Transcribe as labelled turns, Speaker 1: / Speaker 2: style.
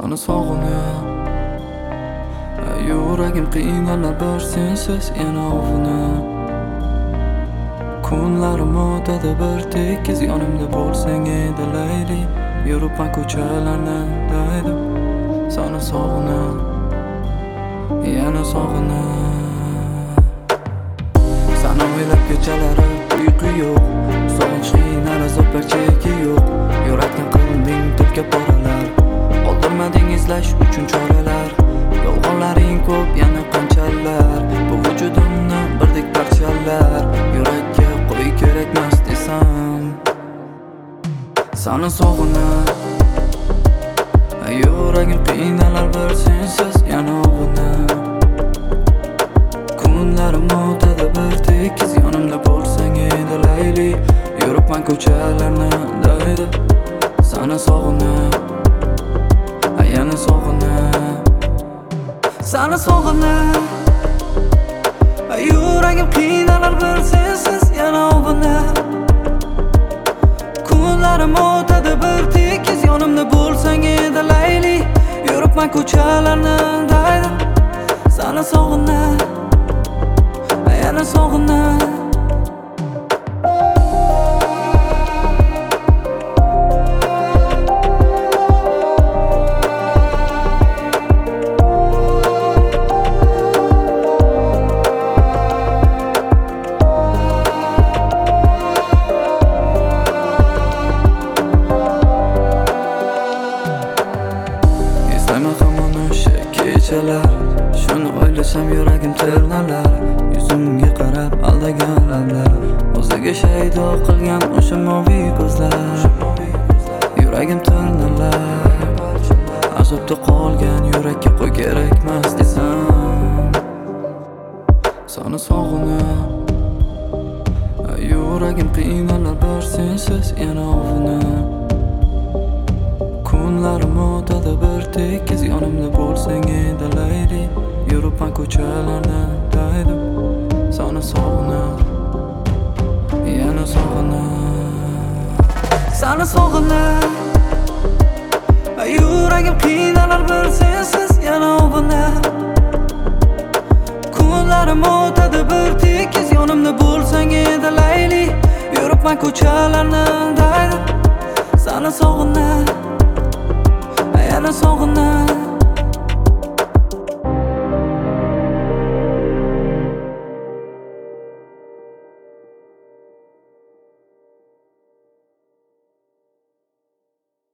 Speaker 1: Seni sog'inib yuragim qiynalar bir sensiz yana ovunib. Kunlarim o'tadi bir tekis yonimda bo'lsang edi layli. Yuribman ko'chalarni daydib seni sog'inib yana sog'inib. Seni o'ylab kechalari uyqu yo'q, sog'inch qiynar azoblar cheki yo'q. Yurakdan qilding tulka poralar, qoldirmading izlash uchun choralar. Yolg'onlaring ko'p yana qanchalar, bu vujudimni birdek parchalar. Yurakka qo'y kerakmas desam seni sog'inib yuragim qiynalar bir sensiz yana ovunib. Kunlarim o'tadi bir tekis yonimda bo'lsang edi layli. Yuribman ko'chalarni daydib seni sog'inib yana sog'inib. Seni sog'inib yuragim qiynalar bir sensiz yana ovunib. Kunlarim o'tadi bir tekis yonimda bo'lsang edi layli. Yuribman ko'chalarni daydib seni sog'inib yana sog'inib. Shuni o'ylasam yuragim terlalar. Yuzimga qarab aldagan lablar, o'ziga shaydo qilgan o'sha moviy ko'zlar. Yuragim tirnalar, azobda qolgan yurakka qo'y kerakmas desam seni sog'inib yuragim qiynalar bir sensiz yana ovunib. Kunlarim o'tadi bir tekis yonimda bo'lsang edi layli. Yuribman ko'chalarni daydib seni sog'inib yana sog'inib. Seni sog'inib yuragim qiynalar bir sensiz yana ovunib. Kunlarim o'tadi bir tekis yonimda bo'lsang edi layli. Yuribman ko'chalarni daydib seni sog'inib yana sog'inib.